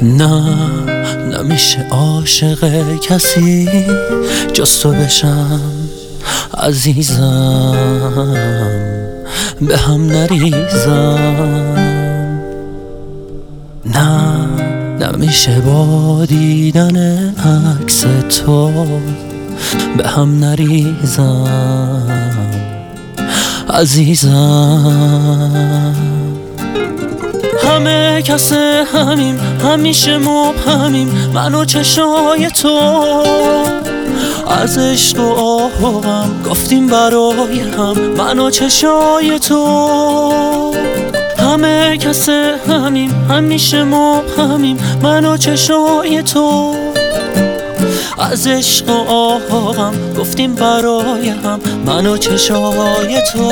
نه نمیشه عاشق کسی جز تو بشم عزیزم، به هم نریزم. نه نمیشه با دیدن عکس تو به هم نریزم عزیزم. همه کس همیم، همیشه مبهمیم، من و چشای تو از عشق و آهام گفتیم برای هم، من و چشای تو. همه کس همیم، همیشه مبهمیم، من و چشای تو از عشق و آهام گفتیم برای هم، من و چشای تو.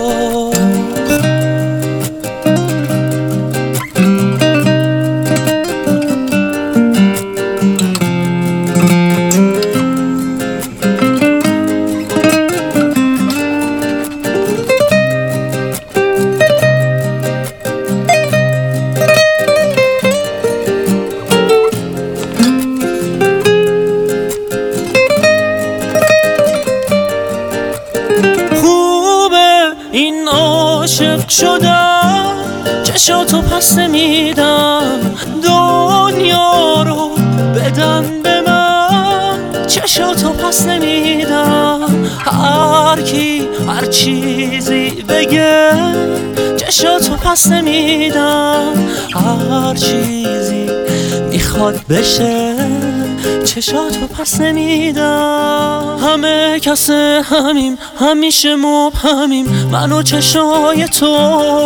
این عاشق شدم چشاتو پس نمیدم، دنیا رو بدن به من چشاتو پس نمیدم. هر کی هر چیزی بگه چشاتو پس نمیدم، هر چیزی میخواد بشه چشاتو پس نمیدم. همه کس همیم، همیشه مبهمیم، من و چشای تو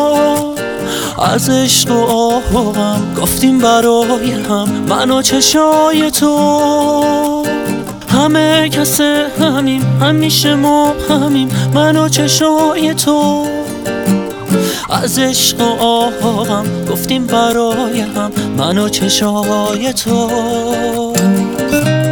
از عشق و آهام گفتیم برای هم، من و چشای تو. همه کس همیم، همیشه مبهمیم، من و چشای تو از عشق و آهام گفتیم برای هم، من و چشای تو.